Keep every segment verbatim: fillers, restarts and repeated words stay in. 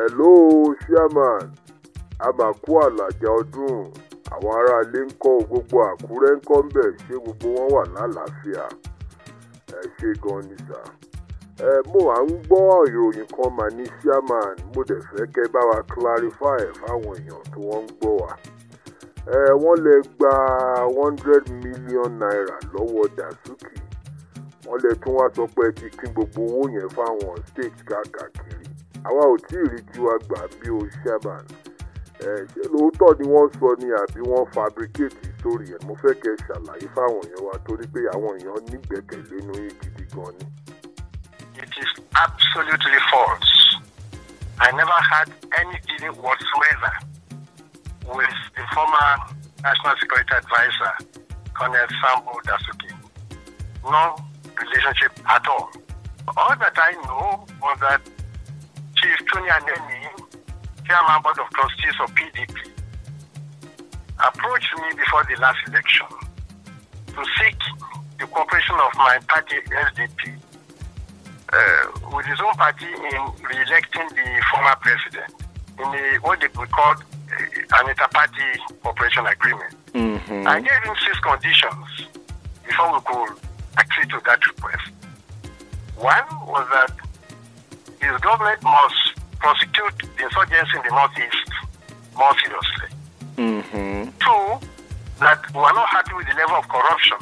Hello, Chairman. Àmàkù àlàjá ọdún. Àwọn ará ilé ń kọ́ gbogbo Àkúrẹ́ ń kọ́ ń bẹ̀ ṣé gbogbo wọn wà lálàáfíà. Ẹ ṣé gan ni sà. Ẹ mo à ń gbọ́ ìròyìn kan mà ní Chairman. Mo dẹ̀ fẹ́ kẹ́ bá wa clarify ẹ̀ fáwọn èèyàn tí wọ́n ń gbọ́ wa. Ẹ wọ́n lè gba one hundred million naira lọ́wọ́ Dasuki. Wọ́n lè tún wá sọ pé ti pín gbogbo owó yẹn fáwọn state káàkiri. Àwa ò tí ì rí tiwa gbà bí o Chairman. Ẹ ṣé lóòótọ́ ni wọ́n sọ ni àbí wọ́n fabricate story ẹ̀? Mo fẹ́ kẹ́ ṣàlàyé fáwọn èèyàn wa torí pé àwọn èèyàn nígbẹ̀kẹ̀lé nínú yín gidi gan ni. It is absolutely false. I never had any dealing whatsoever with the former National Security Advisor, Colonel Sambo Dasuki. No relationship at all. All that I know was that Chief Tony Aneni, Chairman Board of Trustees of P D P, approached me before the last election to seek the cooperation of my party, S D P, uh, with his own party in re-electing the former president in a, what they could call uh, an inter-party cooperation agreement. Mm-hmm. I gave him six conditions before we could agree to that request. One was that his government must prosecute the insurgency in the Northeast more seriously. Mm-hmm. Two, that we are not happy with the level of corruption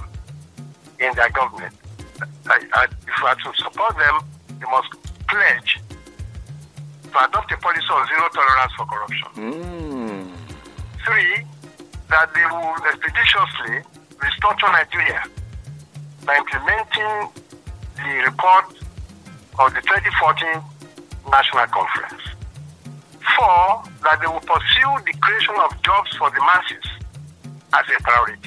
in their government. I, I, if we are to support them, they must pledge to adopt a policy of zero tolerance for corruption. Mm. Three, that they will expeditiously restructure Nigeria by implementing the report of the twenty fourteen National Conference. Four, that they will pursue the creation of jobs for the masses as a priority.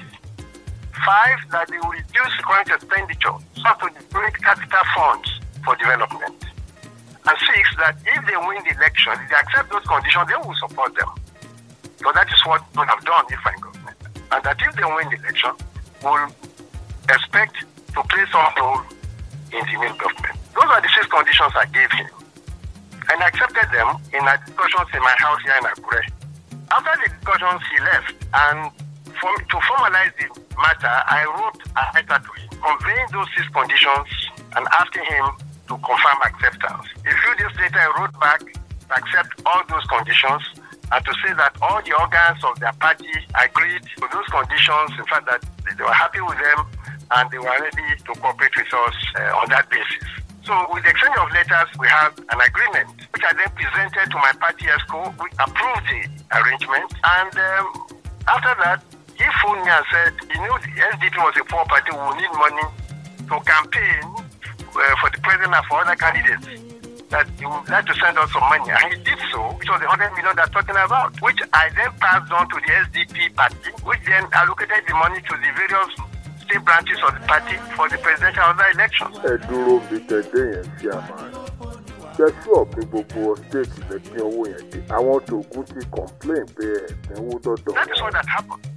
Five, that they will reduce the current expenditure so to generate capital funds for development. And six, that if they win the election, if they accept those conditions, they will support them. So that is what we have done if I'm government. And that if they win the election, we'll expect to play some role in the new government. Those are the six conditions I gave him. And I accepted them in our discussions in my house here in Akure. After the discussions, he left. And for me, to formalize the matter, I wrote a letter to him, conveying those six conditions and asking him to confirm acceptance. A few days later, I wrote back to accept all those conditions and to say that all the organs of their party agreed to those conditions, in fact, that they were happy with them and they were ready to cooperate with us uh, on that basis. So with the exchange of letters, we have an agreement, which I then presented to my party ESCO, which approved the arrangement. And um, after that, he phoned me and said, he knew the S D P was a poor party, we will need money to campaign uh, for the president and for other candidates, that he would like to send us some money. And he did so, which was the one hundred million they're talking about, which I then passed on to the S D P party, which then allocated the money to the various state branches of the party for the presidential other elections. Ẹ dúró bí tẹ̀dé yẹn sí àmà. Ṣé ṣọ́ọ̀bù gbogbo state lè pín owó yẹn dé? Àwọn tògùn ti complain pé ẹ̀dínwó dọ́dọ̀. That is what had happened.